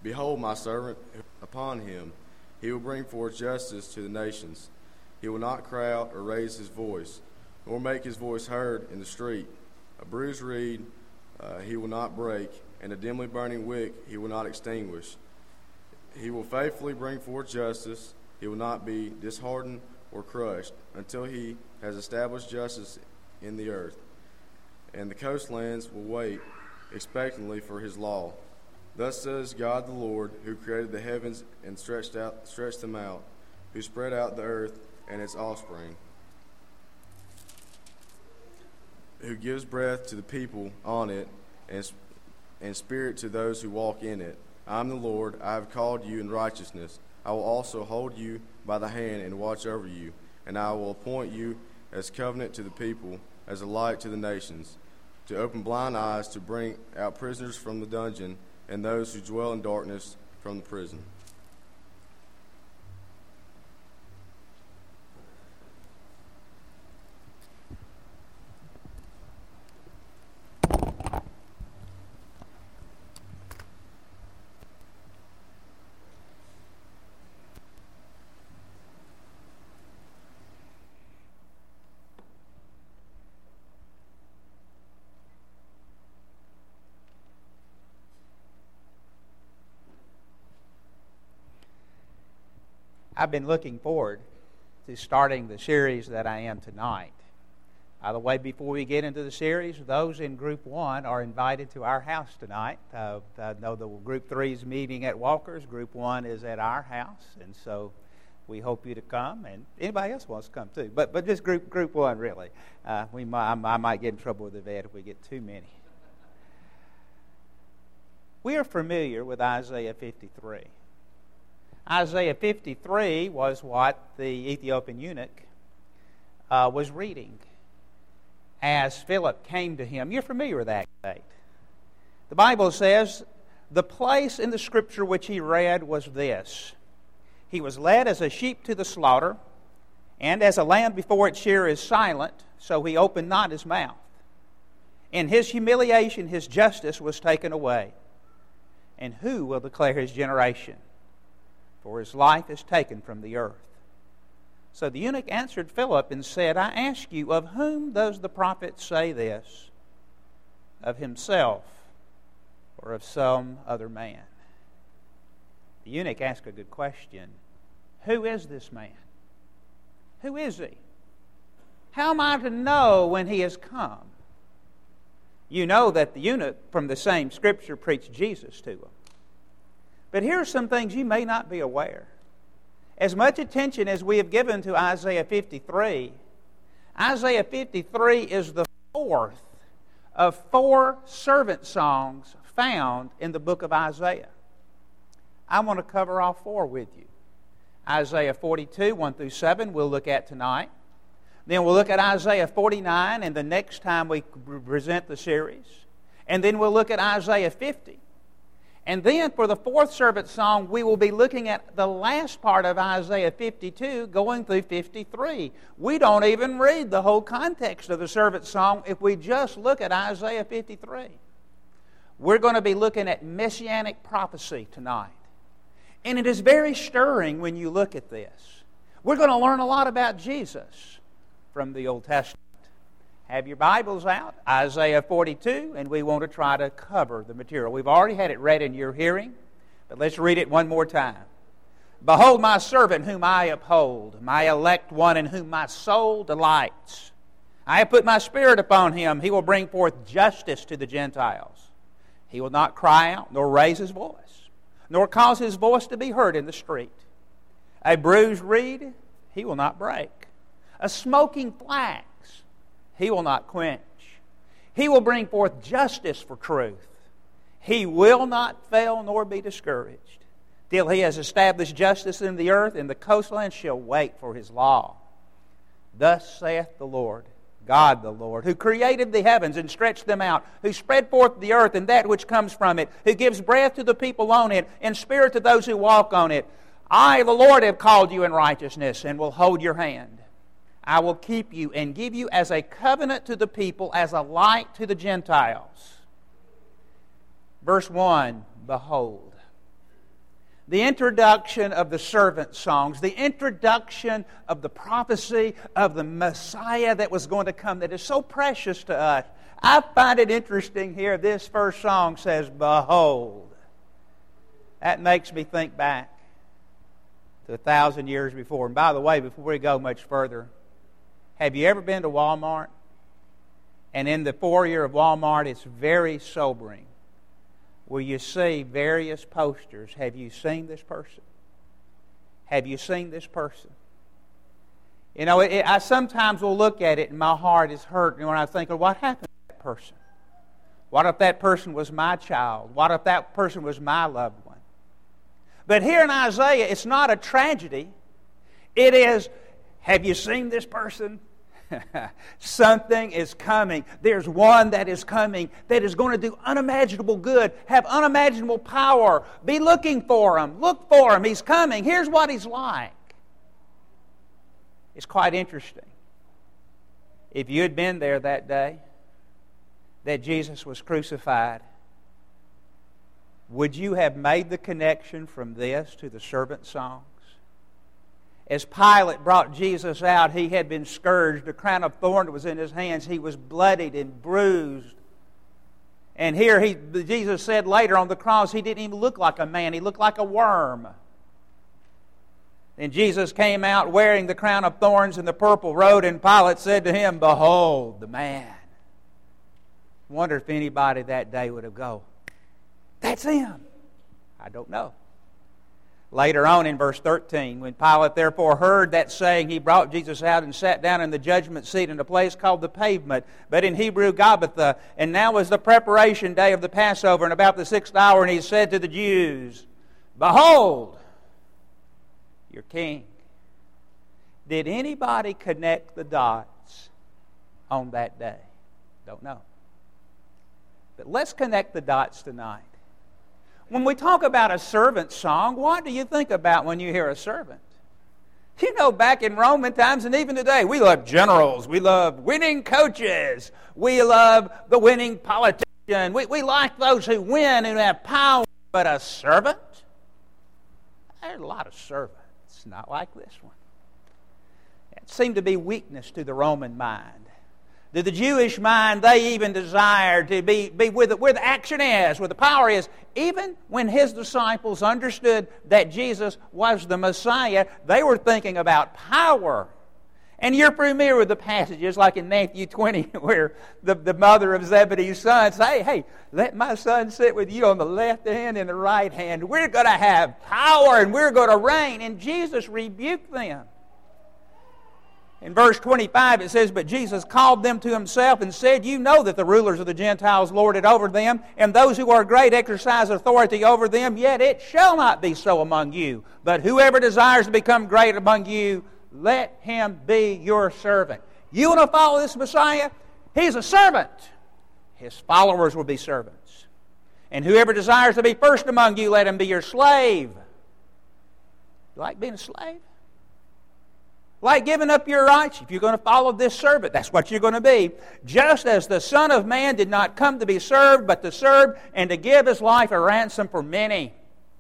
Behold my servant, upon him he will bring forth justice to the nations. He will not cry out or raise his voice, nor make his voice heard in the street. A bruised reed he will not break, and a dimly burning wick he will not extinguish. He will faithfully bring forth justice. He will not be disheartened or crushed until he has established justice in the earth. And the coastlands will wait expectantly for his law. Thus says God the Lord, who created the heavens and stretched them out, who spread out the earth and its offspring, who gives breath to the people on it and spirit to those who walk in it. I am the Lord, I have called you in righteousness. I will also hold you by the hand and watch over you, and I will appoint you as covenant to the people, as a light to the nations, to open blind eyes, to bring out prisoners from the dungeon, and those who dwell in darkness from the prison. I've been looking forward to starting the series that I am tonight. By the way, before we get into the series, those in Group 1 are invited to our house tonight. I know the Group 3 is meeting at Walker's. Group 1 is at our house, and so we hope you to come, and anybody else wants to come too. But just Group 1, really. I might get in trouble with the vet if we get too many. We are familiar with Isaiah 53. Isaiah 53 was what the Ethiopian eunuch was reading as Philip came to him. You're familiar with that date. The Bible says, the place in the Scripture which he read was this: He was led as a sheep to the slaughter, and as a lamb before its shearer is silent, so he opened not his mouth. In his humiliation his justice was taken away. And who will declare his generation? For his life is taken from the earth. So the eunuch answered Philip and said, I ask you, of whom does the prophet say this? Of himself or of some other man? The eunuch asked a good question. Who is this man? Who is he? How am I to know when he has come? You know that the eunuch from the same Scripture preached Jesus to him. But here are some things you may not be aware. As much attention as we have given to Isaiah 53, Isaiah 53 is the fourth of 4 servant songs found in the book of Isaiah. I want to cover all 4 with you. Isaiah 42, 1 through 7, we'll look at tonight. Then we'll look at Isaiah 49 and the next time we present the series. And then we'll look at Isaiah 50. And then for the 4th servant song, we will be looking at the last part of Isaiah 52 going through 53. We don't even read the whole context of the servant song if we just look at Isaiah 53. We're going to be looking at messianic prophecy tonight. And it is very stirring when you look at this. We're going to learn a lot about Jesus from the Old Testament. Have your Bibles out, Isaiah 42, and we want to try to cover the material. We've already had it read in your hearing, but let's read it one more time. Behold my servant whom I uphold, my elect one in whom my soul delights. I have put my spirit upon him. He will bring forth justice to the Gentiles. He will not cry out, nor raise his voice, nor cause his voice to be heard in the street. A bruised reed he will not break. A smoking flax he will not quench. He will bring forth justice for truth. He will not fail nor be discouraged till he has established justice in the earth, and the coastland shall wait for his law. Thus saith the Lord, God the Lord, who created the heavens and stretched them out, who spread forth the earth and that which comes from it, who gives breath to the people on it, and spirit to those who walk on it. I, the Lord, have called you in righteousness, and will hold your hand. I will keep you and give you as a covenant to the people, as a light to the Gentiles. Verse 1, behold. the introduction of the servant songs, the introduction of the prophecy of the Messiah that was going to come that is so precious to us. I find it interesting here, this first song says, "Behold." That makes me think back to 1,000 years before. And by the way, before we go much further, have you ever been to Walmart? And in the foyer of Walmart, it's very sobering, where you see various posters. Have you seen this person? Have you seen this person? You know, I sometimes will look at it and my heart is hurt when I think of what happened to that person. What if that person was my child? What if that person was my loved one? But here in Isaiah, it's not a tragedy. It is, have you seen this person? Something is coming. There's one that is coming that is going to do unimaginable good, have unimaginable power. Be looking for him. Look for him. He's coming. Here's what he's like. It's quite interesting. If you had been there that day that Jesus was crucified, would you have made the connection from this to the servant songs? As Pilate brought Jesus out, he had been scourged. A crown of thorns was in his hands. He was bloodied and bruised. And here Jesus said later on the cross, he didn't even look like a man. He looked like a worm. And Jesus came out wearing the crown of thorns and the purple robe, and Pilate said to him, "Behold the man." I wonder if anybody that day would have gone, "That's him." I don't know. Later on in verse 13, when Pilate therefore heard that saying, he brought Jesus out and sat down in the judgment seat in a place called the Pavement, but in Hebrew Gabbatha. And now was the preparation day of the Passover, and about the 6th hour, and he said to the Jews, "Behold, your king." Did anybody connect the dots on that day? Don't know. But let's connect the dots tonight. When we talk about a servant song, what do you think about when you hear a servant? You know, back in Roman times and even today, we love generals. We love winning coaches. We love the winning politician. We like those who win and have power. But a servant? There's a lot of servants, not like this one. It seemed to be weakness to the Roman mind. To the Jewish mind, they even desired to be where the action is, where the power is. Even when his disciples understood that Jesus was the Messiah, they were thinking about power. And you're familiar with the passages like in Matthew 20 where the mother of Zebedee's sons say, "Hey, let my son sit with you on the left hand and the right hand. We're going to have power and we're going to reign." And Jesus rebuked them. In verse 25 it says, "But Jesus called them to himself and said, You know that the rulers of the Gentiles lord it over them, and those who are great exercise authority over them. Yet it shall not be so among you. But whoever desires to become great among you, let him be your servant." You want to follow this Messiah? He's a servant. His followers will be servants. "And whoever desires to be first among you, let him be your slave." You like being a slave? Like giving up your rights? If you're going to follow this servant, that's what you're going to be. "Just as the Son of Man did not come to be served, but to serve and to give his life a ransom for many."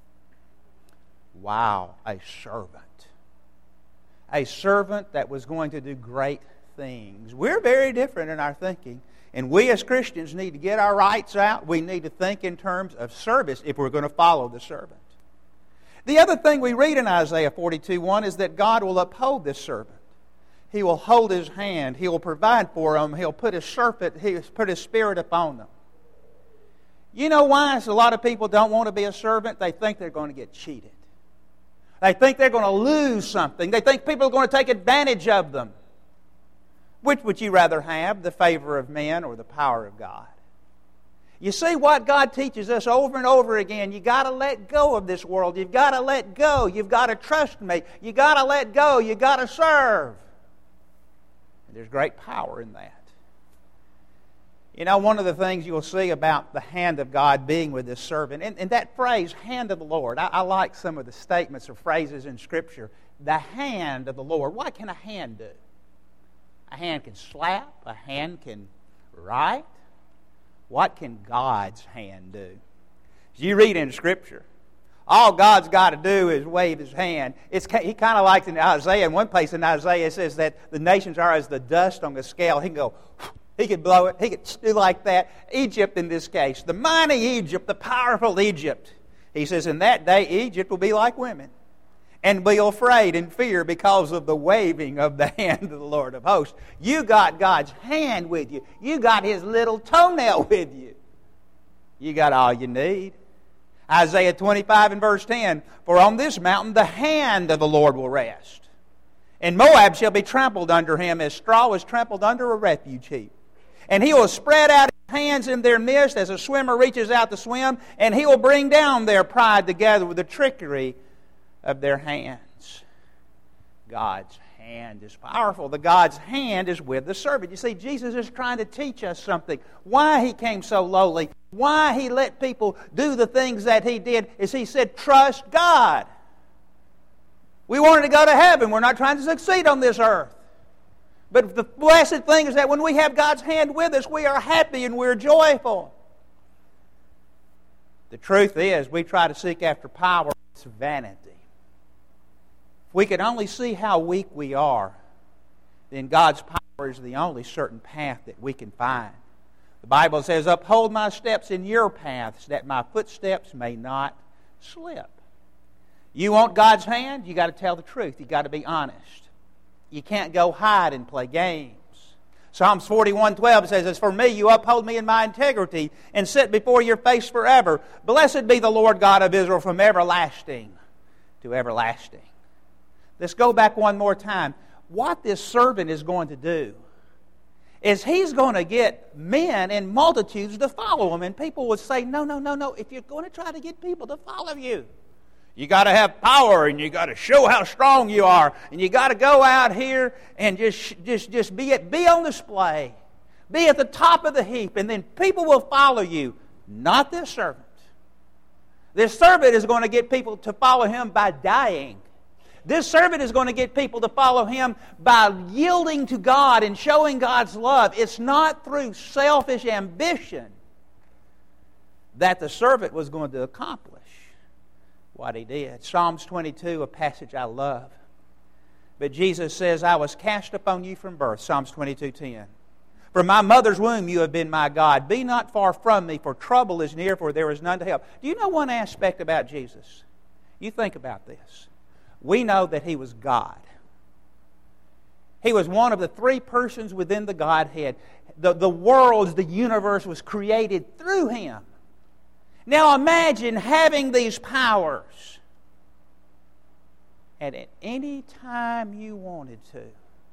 Wow, a servant. A servant that was going to do great things. We're very different in our thinking. And we as Christians need to get our rights out. We need to think in terms of service if we're going to follow the servant. The other thing we read in Isaiah 42:1 is that God will uphold this servant. He will hold his hand. He will provide for them. He'll put his spirit upon them. You know why a lot of people don't want to be a servant? They think they're going to get cheated. They think they're going to lose something. They think people are going to take advantage of them. Which would you rather have, the favor of men or the power of God? You see what God teaches us over and over again. You've got to let go of this world. You've got to let go. You've got to trust me. You've got to let go. You've got to serve. And there's great power in that. You know, one of the things you'll see about the hand of God being with this servant, and that phrase, hand of the Lord, I like some of the statements or phrases in Scripture. The hand of the Lord. What can a hand do? A hand can slap. A hand can write. What can God's hand do? As you read in Scripture, All God's got to do is wave His hand. He kind of like in Isaiah, in one place in Isaiah, it says that the nations are as the dust on a scale. He can go, he could blow it, he could do like that. Egypt in this case, the mighty Egypt, the powerful Egypt. He says, in that day, Egypt will be like women and be afraid and fear because of the waving of the hand of the Lord of hosts. You got God's hand with you. You got His little toenail with you. You got all you need. Isaiah 25 and verse 10, for on this mountain the hand of the Lord will rest, and Moab shall be trampled under him as straw is trampled under a refuge heap. And He will spread out His hands in their midst as a swimmer reaches out to swim, and He will bring down their pride together with the trickery of their hands. God's hand is powerful. The God's hand is with the servant. You see, Jesus is trying to teach us something. Why He came so lowly, why He let people do the things that He did, is He said, trust God. We wanted to go to heaven. We're not trying to succeed on this earth. But the blessed thing is that when we have God's hand with us, we are happy and we're joyful. The truth is, we try to seek after power. It's vanity. If we could only see how weak we are, then God's power is the only certain path that we can find. The Bible says, uphold my steps in your paths, that my footsteps may not slip. You want God's hand? You got to tell the truth. You got to be honest. You can't go hide and play games. Psalms 41:12 says, as for me, you uphold me in my integrity and sit before your face forever. Blessed be the Lord God of Israel from everlasting to everlasting. Let's go back one more time. What this servant is going to do is he's going to get men in multitudes to follow him. And people would say, no. If you're going to try to get people to follow you, you got to have power, and you got to show how strong you are, and you got to go out here and just be on display, be at the top of the heap, and then people will follow you. Not this servant. This servant is going to get people to follow him by dying. This servant is going to get people to follow him by yielding to God and showing God's love. It's not through selfish ambition that the servant was going to accomplish what he did. Psalms 22, a passage I love. But Jesus says, I was cast upon you from birth. Psalms 22:10. From my mother's womb you have been my God. Be not far from me, for trouble is near, for there is none to help. Do you know one aspect about Jesus? You think about this. We know that He was God. He was one of the three persons within the Godhead. The world, the universe was created through Him. Now imagine having these powers, and at any time you wanted to,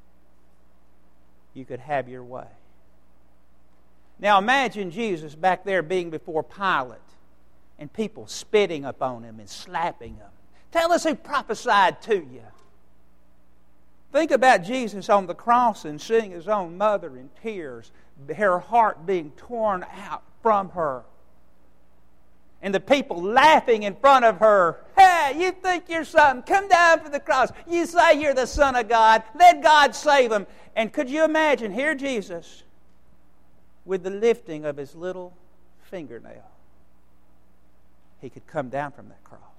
you could have your way. Now imagine Jesus back there being before Pilate, and people spitting upon Him and slapping Him. Tell us who prophesied to you. Think about Jesus on the cross and seeing His own mother in tears, her heart being torn out from her. And the people laughing in front of her. Hey, you think you're something? Come down from the cross. You say you're the Son of God. Let God save Him. And could you imagine, here Jesus, with the lifting of His little fingernail, He could come down from that cross.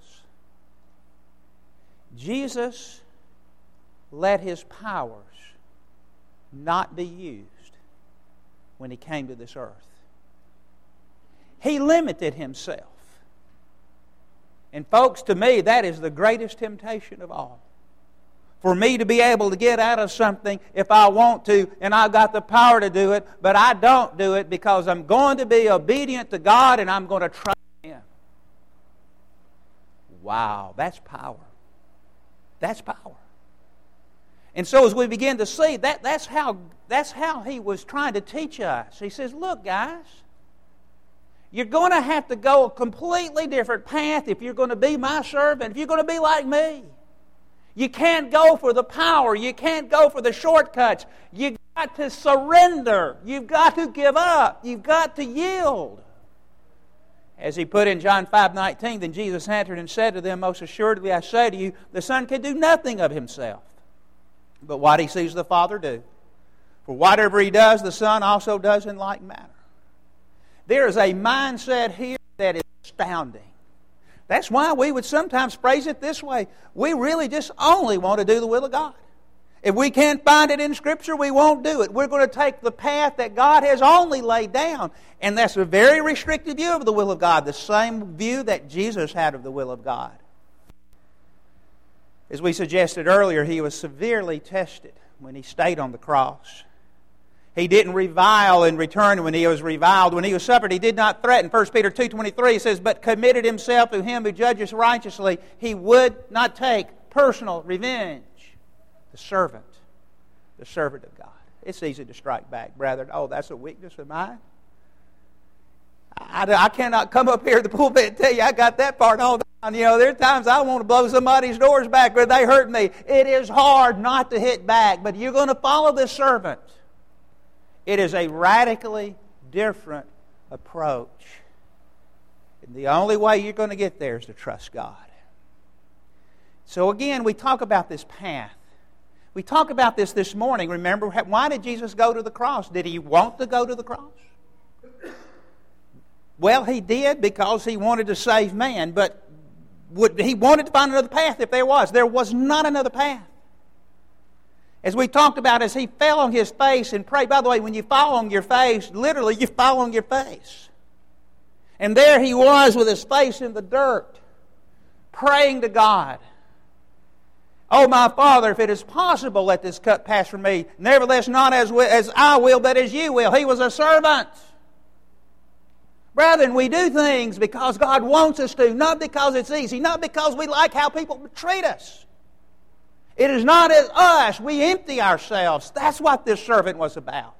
Jesus let His powers not be used when He came to this earth. He limited Himself. And folks, to me, that is the greatest temptation of all. For me to be able to get out of something if I want to, and I've got the power to do it, but I don't do it because I'm going to be obedient to God and I'm going to trust Him. Wow, that's power. That's power. And so as we begin to see, that's how He was trying to teach us. He says, look, guys, you're going to have to go a completely different path if you're going to be my servant, if you're going to be like me. You can't go for the power. You can't go for the shortcuts. You've got to surrender. You've got to give up. You've got to yield. As He put in John 5:19, then Jesus answered and said to them, most assuredly I say to you, the Son can do nothing of Himself, but what He sees the Father do. For whatever He does, the Son also does in like manner. There is a mindset here that is astounding. That's why we would sometimes phrase it this way. We really just only want to do the will of God. If we can't find it in Scripture, we won't do it. We're going to take the path that God has only laid down. And that's a very restricted view of the will of God, the same view that Jesus had of the will of God. As we suggested earlier, He was severely tested when He stayed on the cross. He didn't revile in return when He was reviled. When He was suffered, He did not threaten. 1 Peter 2:23 says, but committed Himself to Him who judges righteously. He would not take personal revenge. The servant of God. It's easy to strike back, brethren. Oh, that's a weakness of mine. I cannot come up here to the pulpit and tell you I got that part all down. You know, there are times I want to blow somebody's doors back where they hurt me. It is hard not to hit back, but you're going to follow this servant. It is a radically different approach. And the only way you're going to get there is to trust God. So again, we talk about this path. We talk about this morning. Remember, why did Jesus go to the cross? Did He want to go to the cross? Well, He did because He wanted to save man, but He wanted to find another path if there was. There was not another path. As we talked about, as He fell on His face and prayed. By the way, when you fall on your face, literally you fall on your face. And there He was with His face in the dirt, praying to God. Oh, my Father, if it is possible, let this cup pass from me. Nevertheless, not as I will, but as you will. He was a servant. Brethren, we do things because God wants us to, not because it's easy, not because we like how people treat us. It is not as us. We empty ourselves. That's what this servant was about.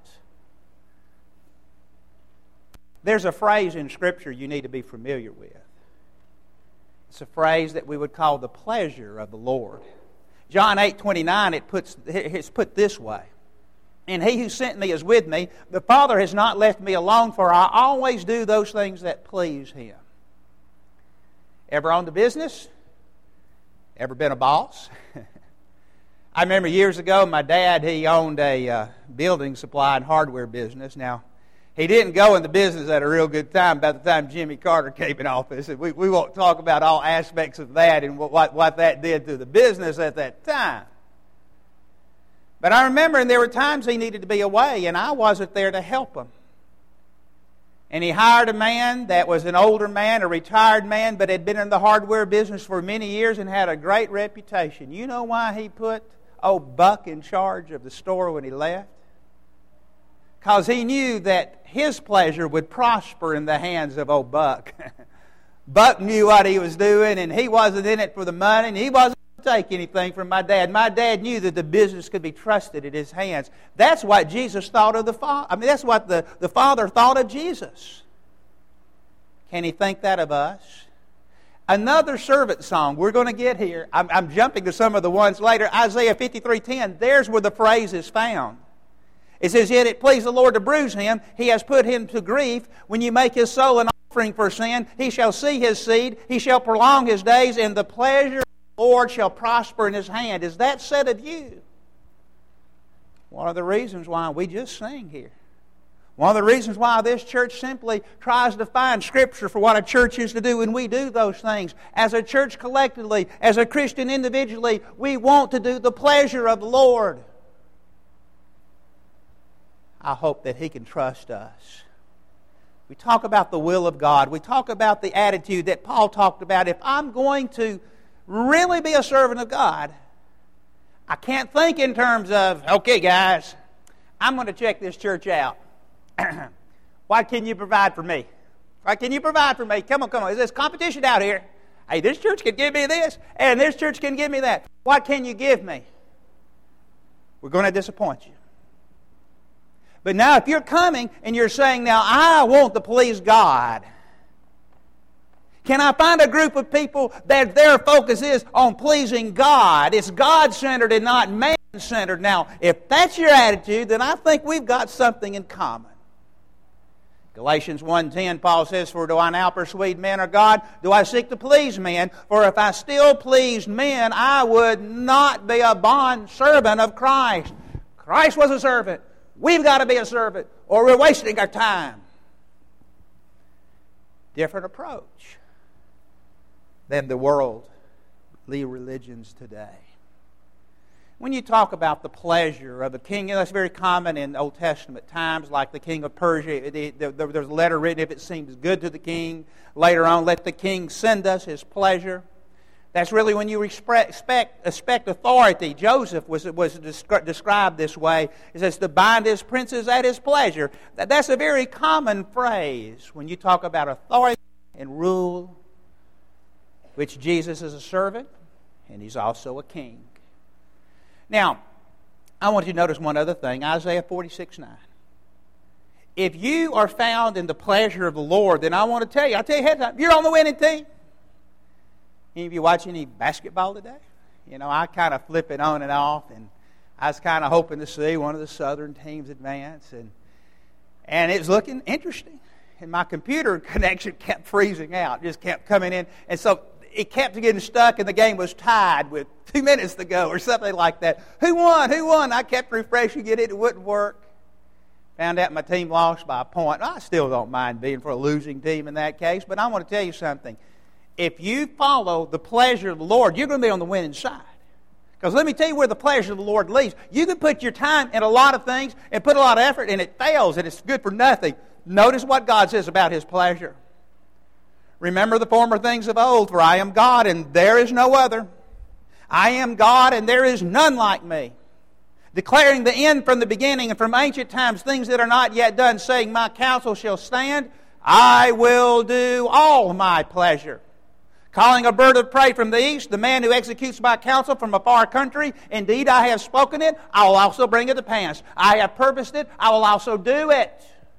There's a phrase in Scripture you need to be familiar with. It's a phrase that we would call the pleasure of the Lord. John 8:29, it's put this way. And He who sent me is with me. The Father has not left me alone, for I always do those things that please Him. Ever owned a business? Ever been a boss? I remember years ago, my dad, he owned a building supply and hardware business. Now, he didn't go in the business at a real good time by the time Jimmy Carter came in office. And we won't talk about all aspects of that and what that did to the business at that time. But I remember, and there were times he needed to be away, and I wasn't there to help him. And he hired a man that was an older man, a retired man, but had been in the hardware business for many years and had a great reputation. You know why he put old Buck in charge of the store when he left? Because he knew that his pleasure would prosper in the hands of old Buck. Buck knew what he was doing, and he wasn't in it for the money, and he wasn't going to take anything from my dad. My dad knew that the business could be trusted in his hands. That's what Jesus thought of the Father. I mean, that's what the Father thought of Jesus. Can He think that of us? Another servant song we're going to get here. I'm jumping to some of the ones later. Isaiah 53:10, there's where the phrase is found. It says, yet it pleased the Lord to bruise him. He has put him to grief. When you make his soul an offering for sin, he shall see his seed. He shall prolong his days, and the pleasure of the Lord shall prosper in his hand. Is that said of you? One of the reasons why we just sing here. One of the reasons why this church simply tries to find Scripture for what a church is to do, and we do those things. As a church collectively, as a Christian individually, we want to do the pleasure of the Lord. I hope that He can trust us. We talk about the will of God. We talk about the attitude that Paul talked about. If I'm going to really be a servant of God, I can't think in terms of, okay guys, I'm going to check this church out. What can you provide for me? What can you provide for me? Come on. Is this competition out here? Hey, this church can give me this, and this church can give me that. What can you give me? We're going to disappoint you. But now if you're coming and you're saying, now I want to please God, can I find a group of people that their focus is on pleasing God? It's God-centered and not man-centered. Now, if that's your attitude, then I think we've got something in common. Galatians 1:10, Paul says, for do I now persuade men or God? Do I seek to please men? For if I still pleased men, I would not be a bond servant of Christ. Christ was a servant. We've got to be a servant, or we're wasting our time. Different approach. than the worldly religions today. When you talk about the pleasure of the king, that's very common in Old Testament times, like the king of Persia. There's a letter written, if it seems good to the king. Later on, let the king send us his pleasure. That's really when you expect authority. Joseph was described this way. It says, to bind his princes at his pleasure. That's a very common phrase when you talk about authority and rule, which Jesus is a servant, and he's also a king. Now, I want you to notice one other thing, Isaiah 46:9. If you are found in the pleasure of the Lord, then I want to tell you ahead of time, you're on the winning team. Any of you watch any basketball today? You know, I kind of flip it on and off, and I was kind of hoping to see one of the Southern teams advance, and it was looking interesting. And my computer connection kept freezing out, just kept coming in, and so it kept getting stuck, and the game was tied with 2 minutes to go or something like that. Who won? Who won? I kept refreshing it. It wouldn't work. Found out my team lost by a point. I still don't mind being for a losing team in that case, but I want to tell you something. If you follow the pleasure of the Lord, you're going to be on the winning side. Because let me tell you where the pleasure of the Lord leads. You can put your time in a lot of things and put a lot of effort, and it fails, and it's good for nothing. Notice what God says about His pleasure. Remember the former things of old, for I am God, and there is no other. I am God, and there is none like me. Declaring the end from the beginning, and from ancient times things that are not yet done, saying, my counsel shall stand. I will do all my pleasure. Calling a bird of prey from the east, the man who executes my counsel from a far country. Indeed, I have spoken it, I will also bring it to pass. I have purposed it, I will also do it.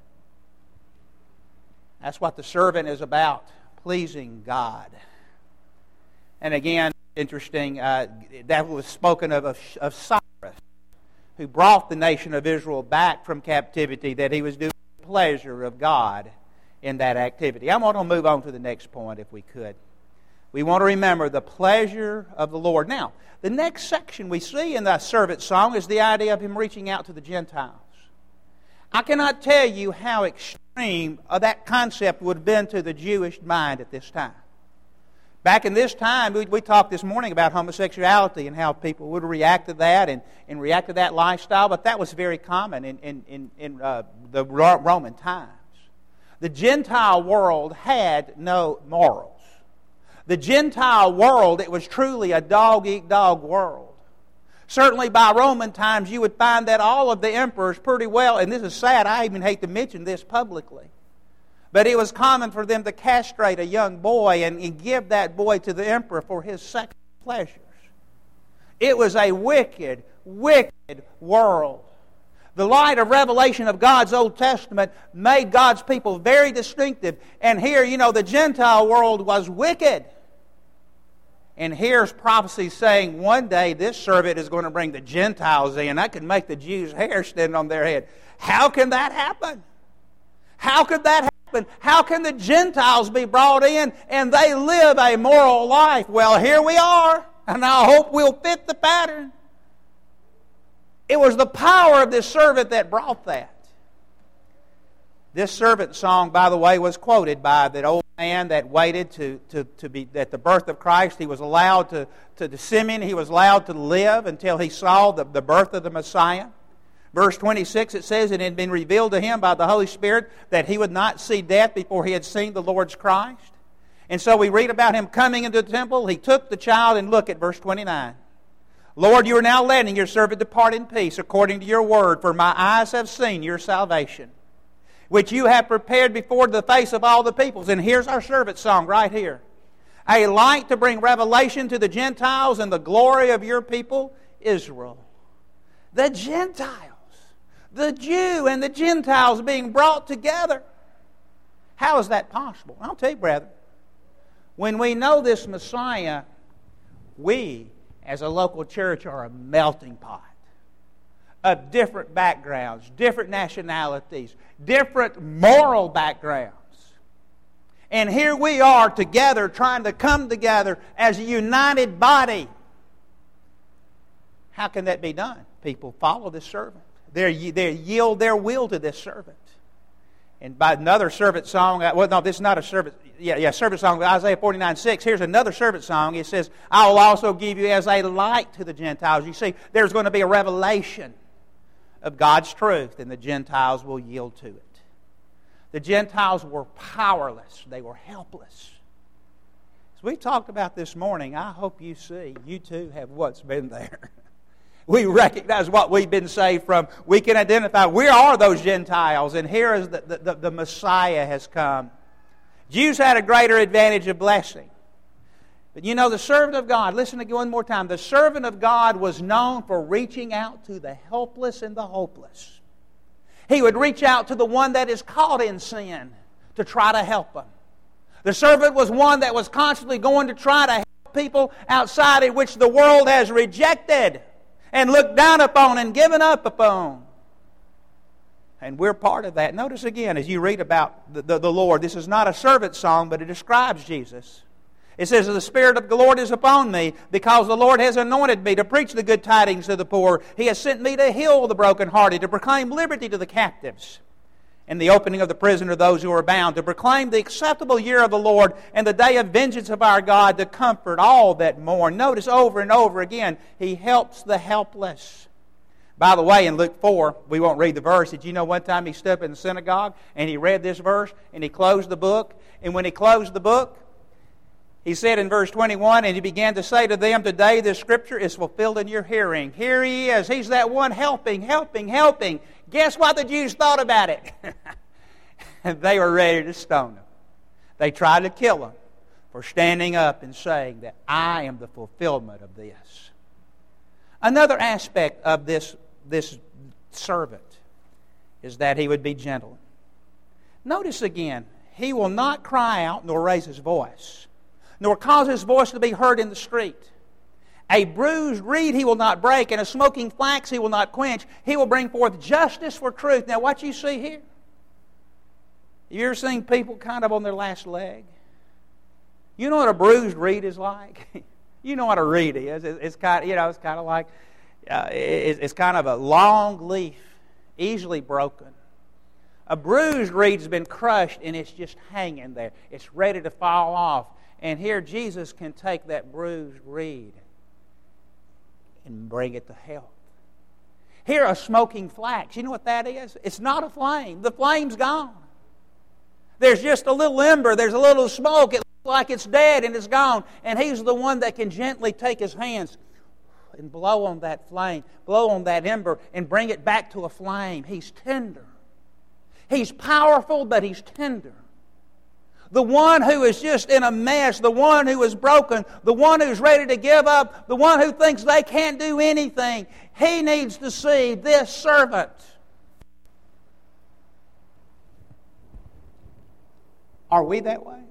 That's what the servant is about, pleasing God. And again, interesting, that was spoken of Cyrus, who brought the nation of Israel back from captivity, that he was doing the pleasure of God in that activity. I want to move on to the next point, if we could. We want to remember the pleasure of the Lord. Now, the next section we see in the servant song is the idea of him reaching out to the Gentiles. I cannot tell you how extreme that concept would have been to the Jewish mind at this time. Back in this time, we talked this morning about homosexuality and how people would react to that and react to that lifestyle, but that was very common in the Roman times. The Gentile world had no morals. The Gentile world, it was truly a dog-eat-dog world. Certainly by Roman times, you would find that all of the emperors pretty well, and this is sad, I even hate to mention this publicly, but it was common for them to castrate a young boy and give that boy to the emperor for his sexual pleasures. It was a wicked, wicked world. The light of revelation of God's Old Testament made God's people very distinctive. And here, the Gentile world was wicked. And here's prophecy saying one day this servant is going to bring the Gentiles in. That could make the Jews' hair stand on their head. How can that happen? How could that happen? How can the Gentiles be brought in and they live a moral life? Well, here we are, and I hope we'll fit the pattern. It was the power of this servant that brought that. This servant song, by the way, was quoted by that old man that waited to be at the birth of Christ. He was allowed to Simeon, he was allowed to live until he saw the birth of the Messiah. Verse 26, it says, "And it had been revealed to him by the Holy Spirit that he would not see death before he had seen the Lord's Christ." And so we read about him coming into the temple. He took the child, and look at verse 29. "Lord, you are now letting your servant depart in peace according to your word, for my eyes have seen your salvation, which you have prepared before the face of all the peoples." And here's our servant song right here. "A light to bring revelation to the Gentiles and the glory of your people, Israel." The Gentiles, the Jew and the Gentiles being brought together. How is that possible? I'll tell you, brethren, when we know this Messiah, we as a local church are a melting pot of different backgrounds, different nationalities, different moral backgrounds. And here we are together trying to come together as a united body. How can that be done? People follow this servant. They yield their will to this servant. And by another servant song, well, no, this is not a servant, servant song, but Isaiah 49:6. Here's another servant song. It says, I will also give you as a light to the Gentiles. You see, there's going to be a revelation of God's truth, and the Gentiles will yield to it. The Gentiles were powerless. They were helpless. As we talked about this morning, I hope you see, you too have what's been there. We recognize what we've been saved from. We can identify we are those Gentiles, and here is the Messiah has come. Jews had a greater advantage of blessing. But you know, the servant of God, listen again one more time, the servant of God was known for reaching out to the helpless and the hopeless. He would reach out to the one that is caught in sin to try to help them. The servant was one that was constantly going to try to help people outside in which the world has rejected and looked down upon and given up upon. And we're part of that. Notice again, as you read about the Lord, this is not a servant song, but it describes Jesus. It says, the Spirit of the Lord is upon me, because the Lord has anointed me to preach the good tidings to the poor. He has sent me to heal the brokenhearted, to proclaim liberty to the captives, and the opening of the prison to those who are bound, to proclaim the acceptable year of the Lord and the day of vengeance of our God, to comfort all that mourn. Notice over and over again, He helps the helpless. By the way, in Luke 4, we won't read the verse. Did you know one time He stood up in the synagogue and He read this verse and He closed the book? And when He closed the book, He said in verse 21, and He began to say to them, today this Scripture is fulfilled in your hearing. Here He is. He's that one helping. Guess what the Jews thought about it? And they were ready to stone Him. They tried to kill Him for standing up and saying that I am the fulfillment of this. Another aspect of this servant is that he would be gentle. Notice again, he will not cry out nor raise his voice, nor cause his voice to be heard in the street. A bruised reed he will not break, and a smoking flax he will not quench. He will bring forth justice for truth. Now what you see here, have you ever seen people kind of on their last leg? You know what a bruised reed is like? You know what a reed is. It's kind of like it's kind of a long leaf, easily broken. A bruised reed's been crushed and it's just hanging there. It's ready to fall off. And here Jesus can take that bruised reed and bring it to health. Here a smoking flax. You know what that is? It's not a flame. The flame's gone. There's just a little ember. There's a little smoke. It looks like it's dead and it's gone. And He's the one that can gently take His hands and blow on that flame, blow on that ember, and bring it back to a flame. He's tender. He's powerful, but He's tender. The one who is just in a mess, the one who is broken, the one who's ready to give up, the one who thinks they can't do anything, he needs to see this servant. Are we that way?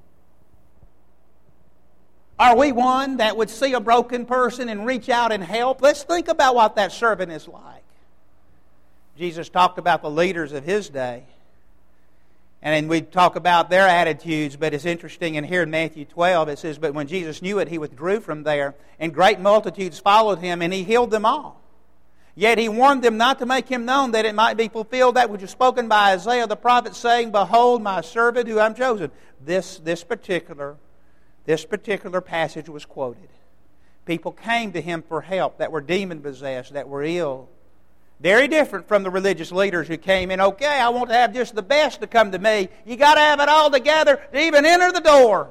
Are we one that would see a broken person and reach out and help? Let's think about what that servant is like. Jesus talked about the leaders of His day. And we talk about their attitudes, but it's interesting, and here in Matthew 12 it says, but when Jesus knew it, He withdrew from there, and great multitudes followed Him, and He healed them all. Yet He warned them not to make Him known, that it might be fulfilled that which was spoken by Isaiah the prophet, saying, behold, my servant who I'm chosen. This particular passage was quoted. People came to Him for help that were demon-possessed, that were ill. Very different from the religious leaders who came in, okay, I want to have just the best to come to me. You got to have it all together to even enter the door.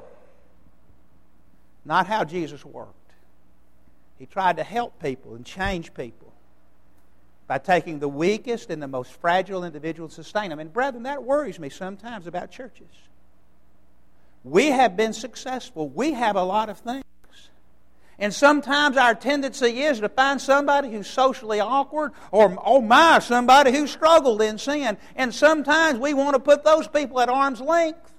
Not how Jesus worked. He tried to help people and change people by taking the weakest and the most fragile individuals and sustain them. And brethren, that worries me sometimes about churches. We have been successful. We have a lot of things. And sometimes our tendency is to find somebody who's socially awkward or, somebody who struggled in sin. And sometimes we want to put those people at arm's length.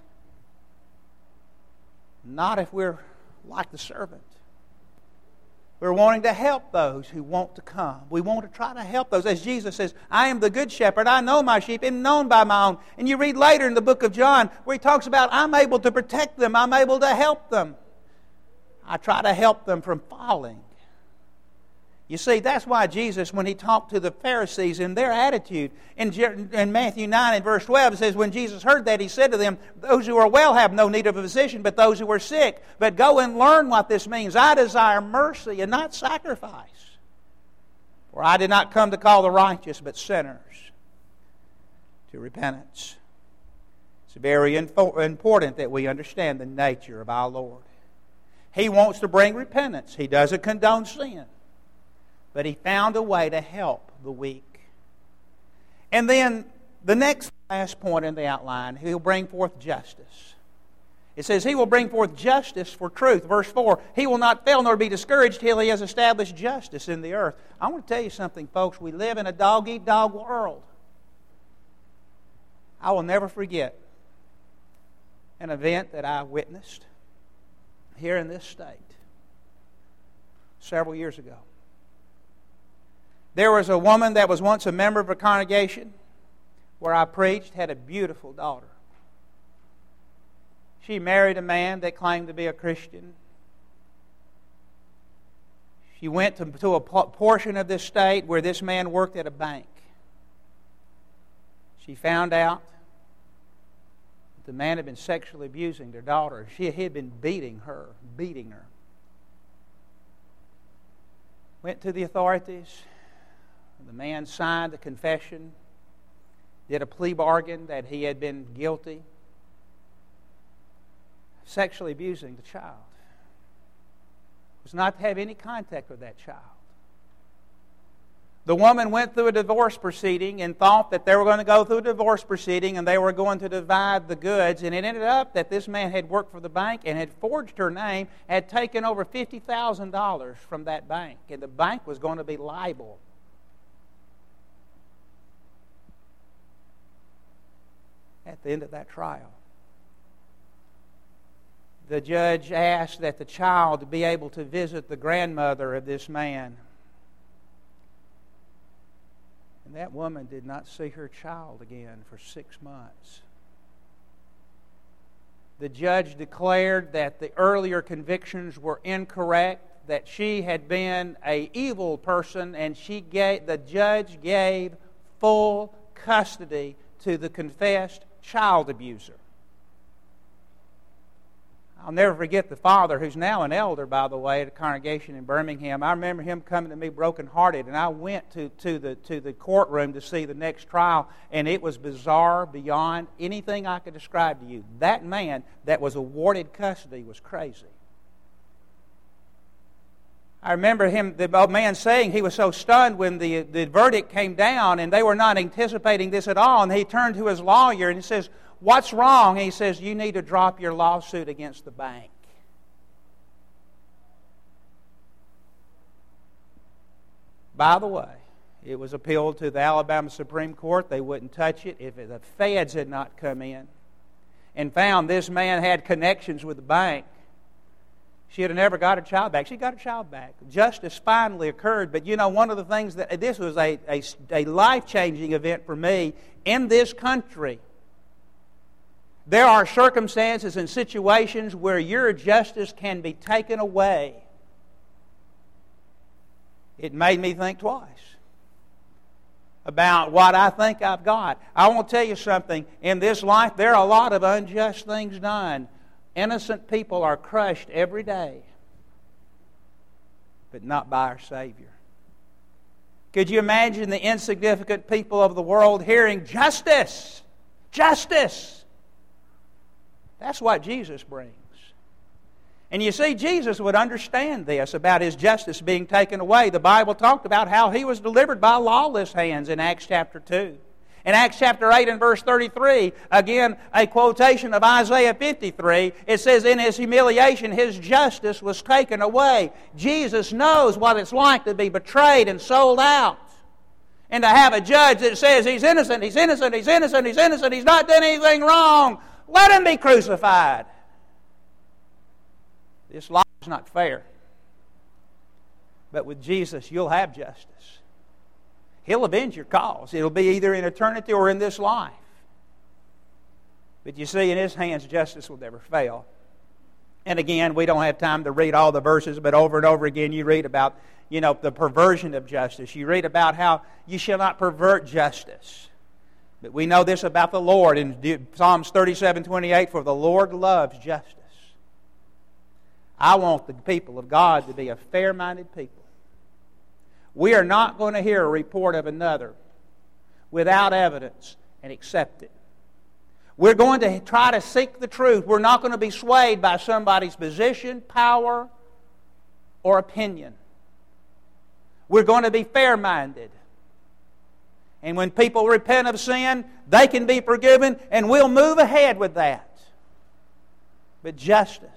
Not if we're like the servant. We're wanting to help those who want to come. We want to try to help those. As Jesus says, I am the good shepherd. I know my sheep and known by my own. And you read later in the book of John where He talks about, I'm able to protect them. I'm able to help them. I try to help them from falling. You see, that's why Jesus, when He talked to the Pharisees in their attitude, in Matthew 9 and verse 12, it says, when Jesus heard that, He said to them, those who are well have no need of a physician, but those who are sick. But go and learn what this means. I desire mercy and not sacrifice. For I did not come to call the righteous, but sinners to repentance. It's very important that we understand the nature of our Lord. He wants to bring repentance. He doesn't condone sin. But He found a way to help the weak. And then the last point in the outline, He'll bring forth justice. It says He will bring forth justice for truth. Verse 4, He will not fail nor be discouraged till He has established justice in the earth. I want to tell you something, folks. We live in a dog-eat-dog world. I will never forget an event that I witnessed here in this state several years ago. There was a woman that was once a member of a congregation where I preached, had a beautiful daughter. She married a man that claimed to be a Christian. She went to a portion of this state where this man worked at a bank. She found out that the man had been sexually abusing their daughter. He had been beating her. Went to the authorities. The man signed a confession, did a plea bargain that he had been guilty of sexually abusing the child. Was not to have any contact with that child. The woman went through a divorce proceeding and thought that they were going to go through a divorce proceeding and they were going to divide the goods. And it ended up that this man had worked for the bank and had forged her name, had taken over $50,000 from that bank. And the bank was going to be liable. At the end of that trial, the judge asked that the child be able to visit the grandmother of this man. And that woman did not see her child again for 6 months. The judge declared that the earlier convictions were incorrect, that she had been an evil person, and the judge gave full custody to the confessed child abuser. I'll never forget the father, who's now an elder, by the way, at a congregation in Birmingham. I remember him coming to me brokenhearted, and I went to the courtroom to see the next trial, and it was bizarre beyond anything I could describe to you. That man that was awarded custody was crazy. I remember the man saying he was so stunned when the verdict came down and they were not anticipating this at all. And he turned to his lawyer and he says, "What's wrong?" And he says, "You need to drop your lawsuit against the bank." By the way, it was appealed to the Alabama Supreme Court. They wouldn't touch it if the feds had not come in and found this man had connections with the bank. She had never got her child back. She got her child back. Justice finally occurred. But you know, one of the things that this was a life-changing event for me in this country. There are circumstances and situations where your justice can be taken away. It made me think twice about what I think I've got. I want to tell you something. In this life, there are a lot of unjust things done. Innocent people are crushed every day, but not by our Savior. Could you imagine the insignificant people of the world hearing justice? Justice! That's what Jesus brings. And you see, Jesus would understand this about His justice being taken away. The Bible talked about how He was delivered by lawless hands in Acts chapter 2. In Acts chapter 8 and verse 33, again, a quotation of Isaiah 53, it says, "In His humiliation, His justice was taken away." Jesus knows what it's like to be betrayed and sold out. And to have a judge that says, "He's innocent, he's innocent, he's innocent, he's innocent, he's not done anything wrong. Let Him be crucified." This life is not fair. But with Jesus, you'll have justice. He'll avenge your cause. It'll be either in eternity or in this life. But you see, in His hands, justice will never fail. And again, we don't have time to read all the verses, but over and over again you read about, the perversion of justice. You read about how you shall not pervert justice. But we know this about the Lord in Psalms 37:28, for the Lord loves justice. I want the people of God to be a fair-minded people. We are not going to hear a report of another without evidence and accept it. We're going to try to seek the truth. We're not going to be swayed by somebody's position, power, or opinion. We're going to be fair-minded. And when people repent of sin, they can be forgiven, and we'll move ahead with that. But justice.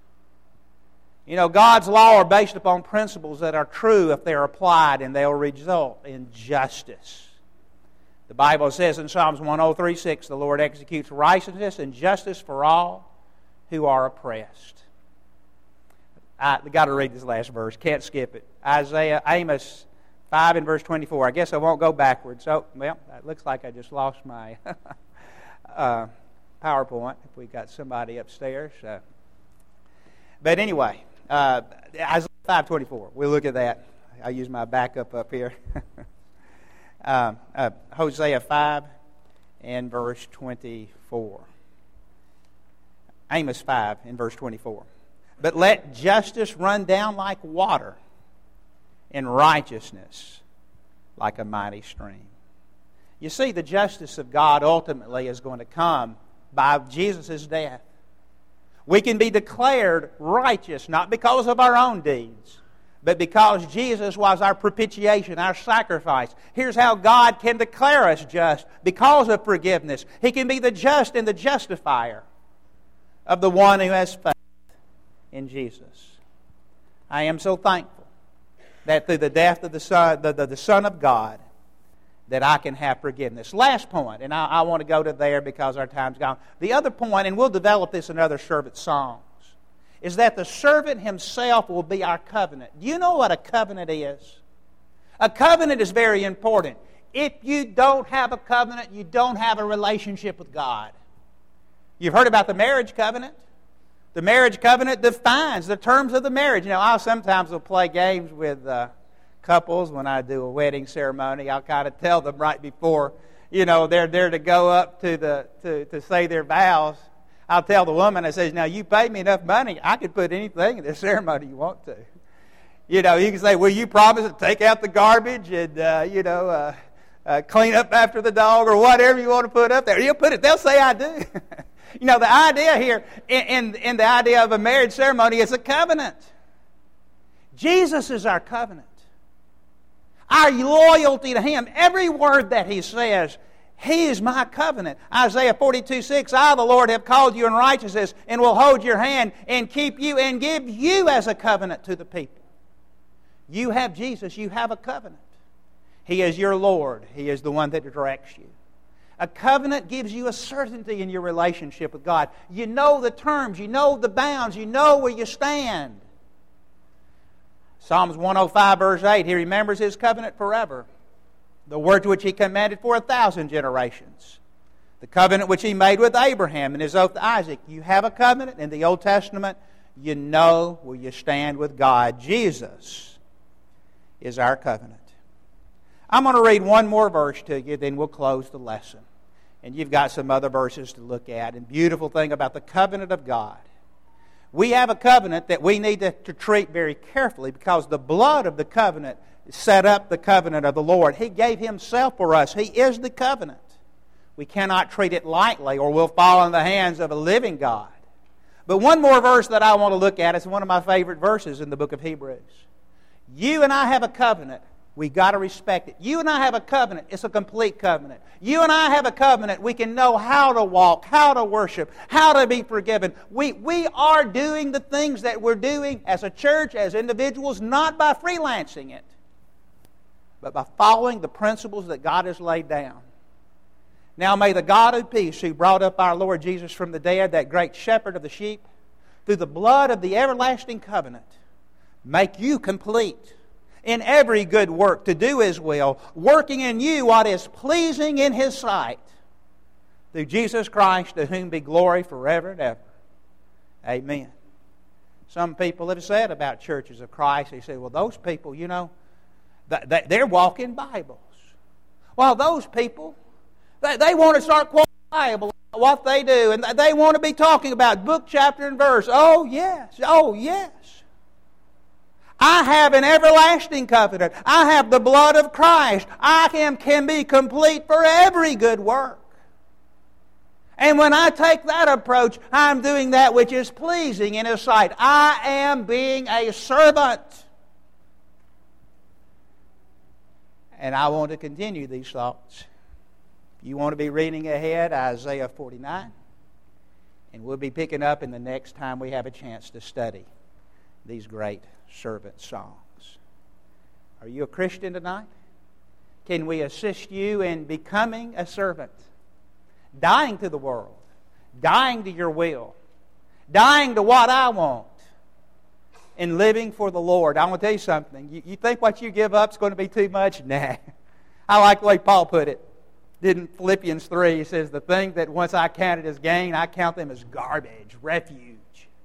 God's law are based upon principles that are true if they're applied, and they'll result in justice. The Bible says in Psalms 103:6, the Lord executes righteousness and justice for all who are oppressed. I've got to read this last verse. Can't skip it. Amos 5 and verse 24. I guess I won't go backwards. It looks like I just lost my PowerPoint if we got somebody upstairs. But anyway, Isaiah 5:24. We'll look at that. I use my backup up here. Hosea 5 and verse 24. Amos 5 and verse 24. But let justice run down like water, and righteousness like a mighty stream. You see, the justice of God ultimately is going to come by Jesus' death. We can be declared righteous, not because of our own deeds, but because Jesus was our propitiation, our sacrifice. Here's how God can declare us just because of forgiveness. He can be the just and the justifier of the one who has faith in Jesus. I am so thankful that through the death of the Son of God, that I can have forgiveness. Last point, and I want to go to there because our time's gone. The other point, and we'll develop this in other servant songs, is that the servant himself will be our covenant. Do you know what a covenant is? A covenant is very important. If you don't have a covenant, you don't have a relationship with God. You've heard about the marriage covenant. The marriage covenant defines the terms of the marriage. I sometimes will play games with couples when I do a wedding ceremony. I'll kind of tell them right before, they're there to go up to say their vows. I'll tell the woman, I says, now you paid me enough money, I could put anything in this ceremony you want to. You can say, will you promise to take out the garbage and, clean up after the dog or whatever you want to put up there. You'll put it, they'll say I do. The idea here in the idea of a marriage ceremony is a covenant. Jesus is our covenant. Our loyalty to Him, every word that He says, He is my covenant. Isaiah 42:6, I, the Lord, have called you in righteousness and will hold your hand and keep you and give you as a covenant to the people. You have Jesus, you have a covenant. He is your Lord. He is the one that directs you. A covenant gives you a certainty in your relationship with God. You know the terms, you know the bounds, you know where you stand. Psalms 105 verse 8, He remembers His covenant forever. The words which He commanded for 1,000 generations. The covenant which He made with Abraham and His oath to Isaac. You have a covenant in the Old Testament. You know where you stand with God. Jesus is our covenant. I'm going to read one more verse to you, then we'll close the lesson. And you've got some other verses to look at. And beautiful thing about the covenant of God. We have a covenant that we need to treat very carefully because the blood of the covenant set up the covenant of the Lord. He gave Himself for us. He is the covenant. We cannot treat it lightly or we'll fall in the hands of a living God. But one more verse that I want to look at is one of my favorite verses in the book of Hebrews. You and I have a covenant. We've got to respect it. You and I have a covenant. It's a complete covenant. You and I have a covenant. We can know how to walk, how to worship, how to be forgiven. We are doing the things that we're doing as a church, as individuals, not by freelancing it, but by following the principles that God has laid down. Now may the God of peace, who brought up our Lord Jesus from the dead, that great shepherd of the sheep, through the blood of the everlasting covenant, make you complete in every good work to do His will, working in you what is pleasing in His sight, through Jesus Christ, to whom be glory forever and ever. Amen. Some people have said about churches of Christ, they say, well, those people, they're walking Bibles. Well, those people, they want to start quoting the Bible, what they do, and they want to be talking about book, chapter, and verse. Oh, yes. Oh, yes. I have an everlasting covenant. I have the blood of Christ. I can be complete for every good work. And when I take that approach, I'm doing that which is pleasing in His sight. I am being a servant. And I want to continue these thoughts. You want to be reading ahead, Isaiah 49. And we'll be picking up in the next time we have a chance to study these great servant songs. Are you a Christian tonight? Can we assist you in becoming a servant? Dying to the world, dying to your will, dying to what I want, and living for the Lord. I want to tell you something. You think what you give up is going to be too much? Nah. I like the way Paul put it. Didn't Philippians 3, he says, the thing that once I counted as gain, I count them as garbage, refuge.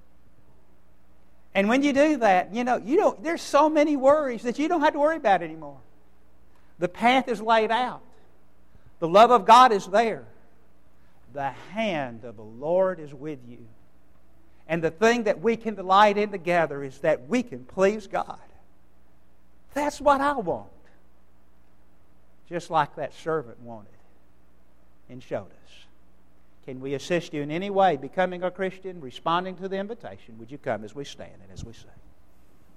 And when you do that, there's so many worries that you don't have to worry about anymore. The path is laid out. The love of God is there. The hand of the Lord is with you. And the thing that we can delight in together is that we can please God. That's what I want. Just like that servant wanted and showed us. Can we assist you in any way becoming a Christian, responding to the invitation? Would you come as we stand and as we sing?